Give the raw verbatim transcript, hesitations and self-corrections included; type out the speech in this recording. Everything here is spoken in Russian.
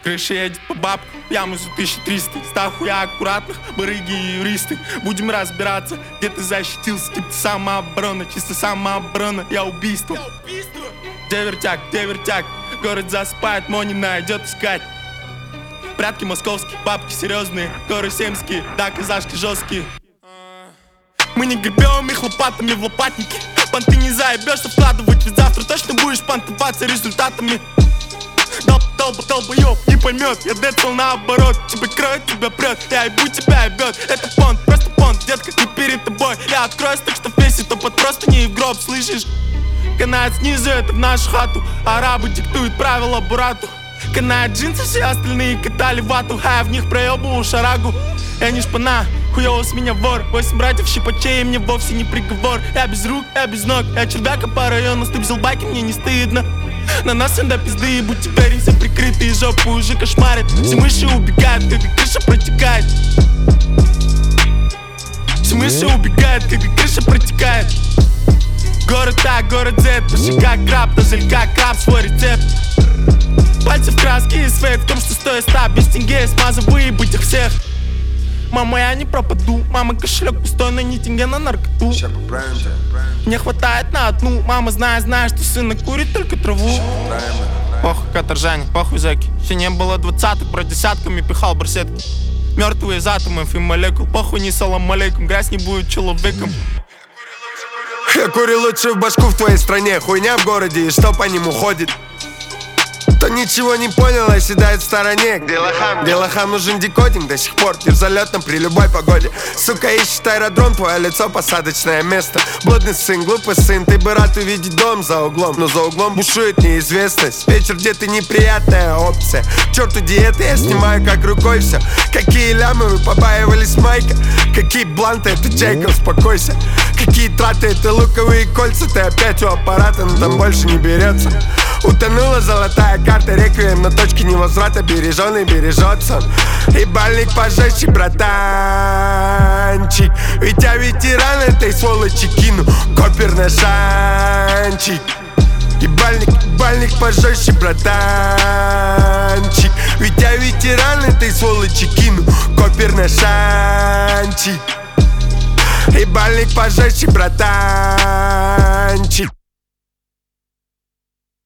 Крыша едет по бабку, яму за тысячу триста. Ста хуя аккуратных, барыги и юристы. Будем разбираться, где ты защитился. Типа самооборона, чисто самооборона. Я убийство, где вертяк, где вертяк. Город засыпает, но не найдет искать. Прятки московские, бабки серьезные. Горы семские, да, казашки жесткие. Мы не гребем их лопатами в лопатнике. Понты не заебешь, вкладывать, ведь завтра точно будешь понтоваться результатами. Долб, долб, долбоёб, не поймет. Я децл наоборот, тебя кроет, тебя прет. Я ебу, тебя ебет, это понт, просто понт. Детка, ты перед тобой, я откроюсь, так что весит топот просто не в гроб, слышишь? Канает снизу, это в нашу хату. Арабы диктуют правила бурату. Канает джинсы, все остальные катали вату. А я в них проебывал шарагу. Я не шпана, хуёво с меня вор. Восемь братьев щипачей, мне вовсе не приговор. Я без рук, я без ног, я червяка по району. Стыбзил байки, мне не стыдно. На нас всем до пизды, и будь теперь все прикрытые. Жопу уже кошмарит, все мыши убегают, когда крыша протекает. Все мыши убегают, когда крыша протекает. Город А, город З, пиши как краб, тоже как краб, свой рецепт. Пальцы в краске и свет в том, что стоит ста. Без тенге смазав, выебать их всех. Мама, я не пропаду, мама, кошелек пустой, но не тенге на наркоту. Мне хватает на одну, мама, знает, знает, что сына курит только траву. Похуй, каторжане, похуй, зэки. Еще не было двадцатых, про десятками пихал барсетки. Мертвые из атомов и молекул, похуй, не салам алейкум, грязь не будет человеком. Я курю лучшую башку в твоей стране, хуйня в городе, и что по нему ходит? Кто ничего не понял, а седает в стороне. Где лохам? Где лохам нужен декодинг до сих пор. Ты взлетом при любой погоде. Сука, ищет аэродром, твое лицо посадочное место. Блудный сын, глупый сын, ты бы рад увидеть дом за углом. Но за углом бушует неизвестность. Вечер где-то неприятная опция. К черту диеты, я снимаю как рукой все. Какие лямы вы побаивались майка? Какие бланты, это чайка, успокойся. Какие траты, это луковые кольца. Ты опять у аппарата, но там больше не берется. Утонула золотая карта, реквием на точке невозврата. Береженый бережется. И бальник пожестче, братанчик. Ведь я ветеран этой сволочи кину копер на шанчик. И бальник, бальник пожестче, братанчик. Ведь я ветеран этой сволочи кину копер на шанчик. И бальник пожестче, братанчик.